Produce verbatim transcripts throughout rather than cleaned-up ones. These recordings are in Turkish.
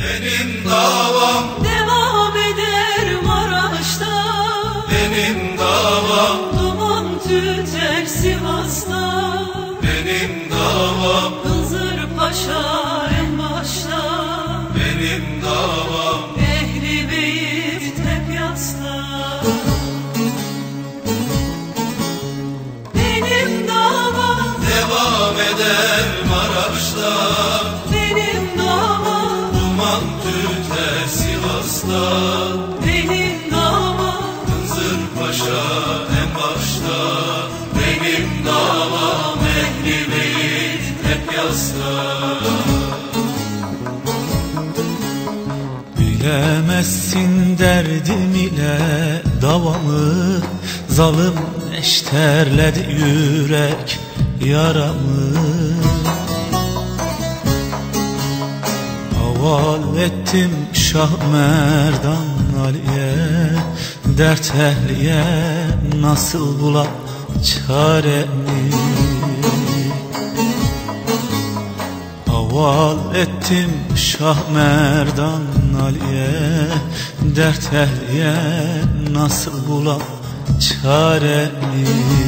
Benim davam devam eder Maraş'ta. Benim davam Duman tüter Sivas'ta. Benim davam Hızır Paşa en başta. Benim davam Ehli Beyt hep yasta. Benim davam devam eder Maraş'ta. benim davam Duman tüter Sivas'ta. benim davam Hızır Paşa en başta. Benim davam Ehli Beyt hep yasta. Bilemezsin derdim ile davamı, zalim eşterledi yürek yaramı. Haval ettim Şah Merdan Ali'ye, dert ehliye nasıl bulam çaremi. Haval ettim Şah Merdan Ali'ye, dert ehliye nasıl bulam çaremi.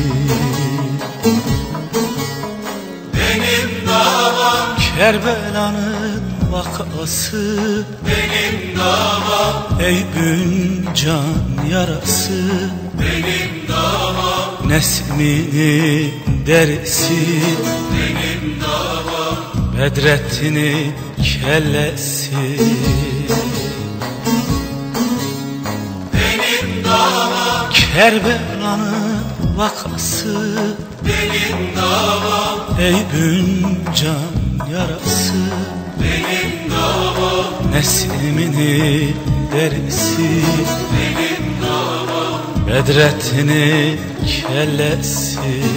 Benim davam Kerbela'nın vakası, benim davam ey gün can yarası. benim davam Nesmini derisi, benim davam Bedrettin'in kellesi. benim davam Kerbela'nın vakası, benim davam ey gün can yarası. benim davam Nesmini derisi, benim davam Bedrettin'in kellesi.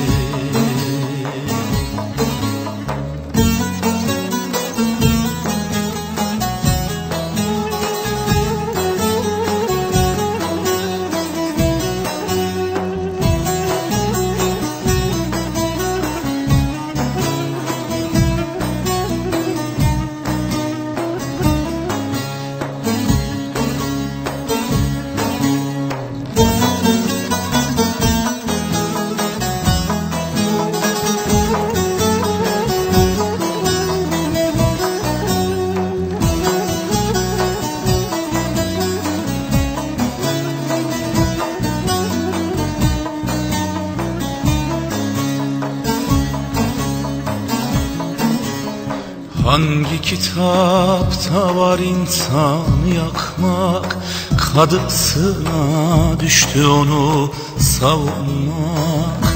Hangi kitapta var insanı yakmak, kadısına düştü onu savunmak.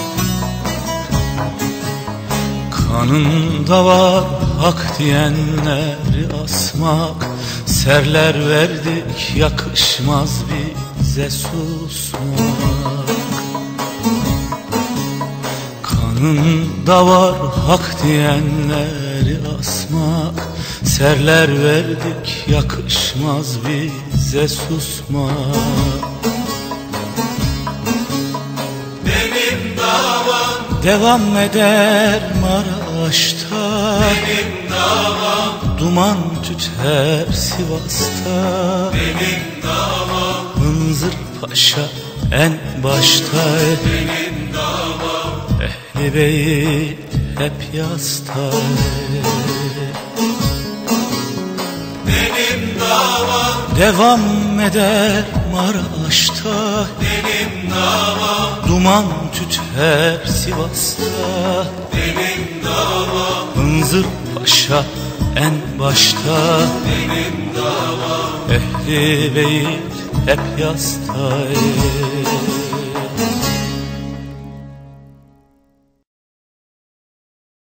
Kanında var hak diyenleri asmak, serler verdik yakışmaz bize susmak. Kanında var hak diyenleri asmak, serler verdik yakışmaz bize susmak. benim davam Devam eder Maraş'ta, benim davam duman tüter Sivas'ta. benim davam Hınzır Paşa en başta, benim davam Ehli Beyt hep yasta. benim davam Devam eder Maraş'ta, benim davam duman tüter Sivas'ta. benim davam Hınzır Paşa en başta, benim davam Ehli Beyt hep yasta.